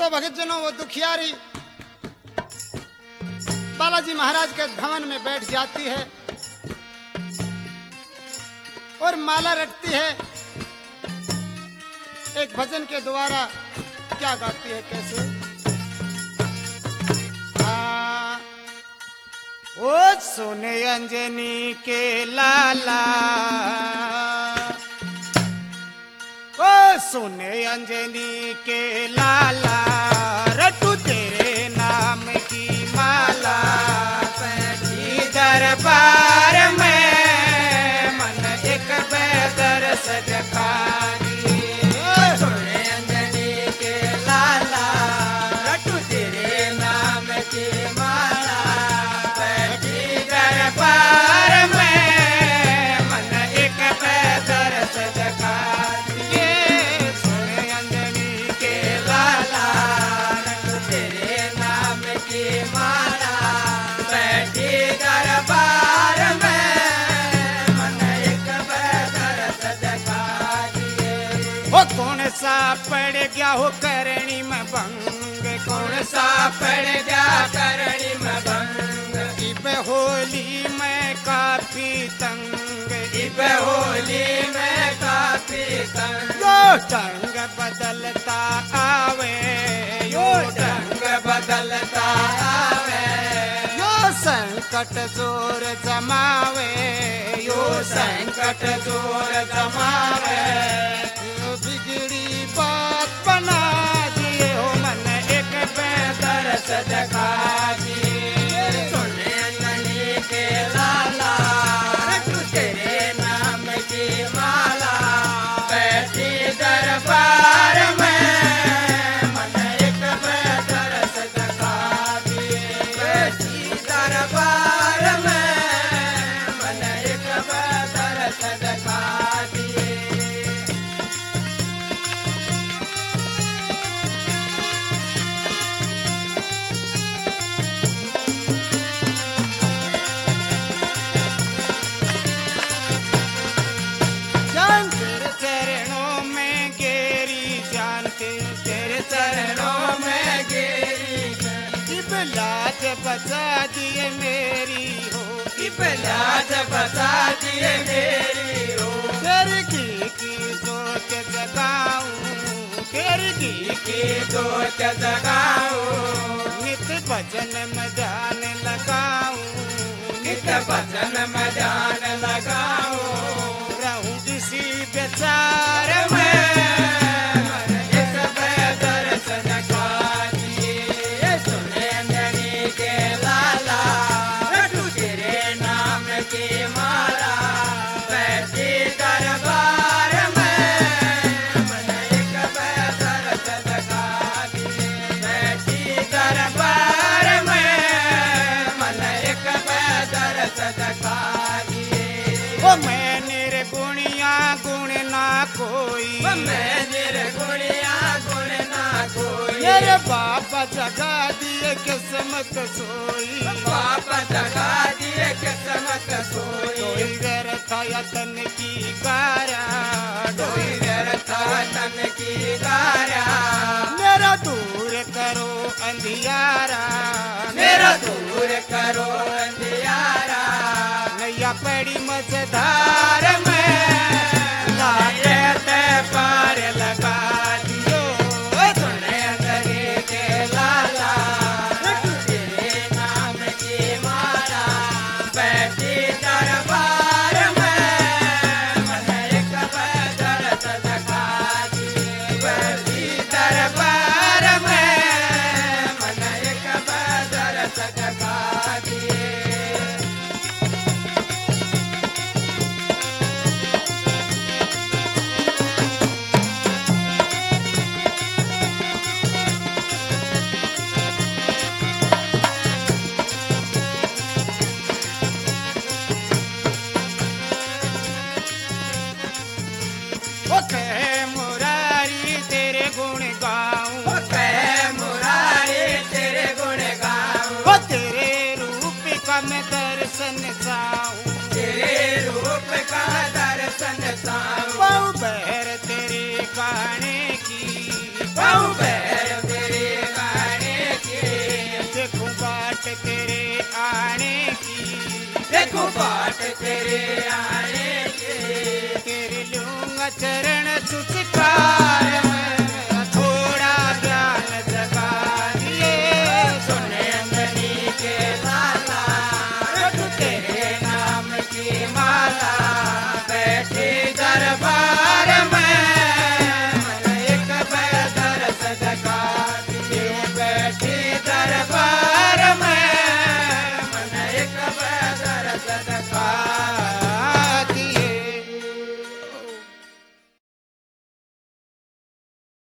तो भक्तजनों वो दुखियारी बालाजी महाराज के भवन में बैठ जाती है और माला रटती है। एक भजन के द्वारा क्या गाती है, कैसे? ओ सोने अंजनी के लाला, ओ सोने अंजनी के लाला, रटू तेरे नाम की माला, बैठी दरबार में मन एक बेदर सजखागी। सोने अंजनी के लाला, रटू तेरे नाम की माला, बैठी दरबार में मन एक बेदर सजखागी। सोने अंजनी के लाला, रटू तेरे नाम की माला, बैठी दरबार में मन एक बेदर सजखागी। ओ कौन सा पड़ गया हो करणी में भंग, कौन सा पड़ गया करणी में भंग, इब होली में काफी तंग, इब होली में काफी तंग। यो ढंग बदलता आवे, यो ढंग बदलता आवे, यो संकट जोर जमावे, यो संकट जोर जमावे। यो बिगड़ी बात बना दिए हो मन एक बेदर सजखागी। सोने अंजनी के लाला, रटू तेरे नाम की माला, बैठी दरबार में मन एक बेदर सजखागी। बैठी दरबार में मन एक बेदर सजखागी। जान तेरे चरणों में गेरी, जानते तेरे चरणों में गेरी, इब लाज बचा दिए मेरी हो, इब लाज बचा दिए मेरी हो। तेरी घी की जोत जगाऊं, तेरी घी की जोत जगाऊं, नित भजन में ध्यान लगाऊं, नित भजन में ध्यान लगाऊं। रहूं इसी विचार में मन एक बेदर सजखागी। सोने अंजनी के लाला, रटू तेरे नाम की माला, बैठी दरबार में मन एक बेदर सजखागी। बैठी दरबार में मन एक बेदर सजखागी। ओ मैं निर्गुणिया गुण ना कोई, मैं निर्गुणिया गुण ना कोई, मेरे बाप जगा दिए किस्मत सोई, बाप जगा दिए किस्मत सोई। कोई व्यर्थ यतन की गारा, कोई व्यर्थ यतन की गारा, मेरा दूर करो अंधियारा, मेरा दूर करो अंधियारा। नैया पड़ी मझधार में, लागे ते पार लगा दियो। सोने अंजनी के लाला, रटू तेरे नाम की माला, बैठी दरबार में मन एक बेदर सजखागी। बैठी दरबार में मन एक बेदर सजखागी। ओ कहे मुरारी तेरे गुण गाऊं, ओ कहे मुरारी तेरे गुण गाऊं, ओ तेरे रूप का मैं दर्शन चाहूं, तेरे रूप का दर्शन चाहूं। बहु बहर तेरे गाने की, बहु बहर तेरे बाट तेरे आने की तेरे लूंगा चरण छूट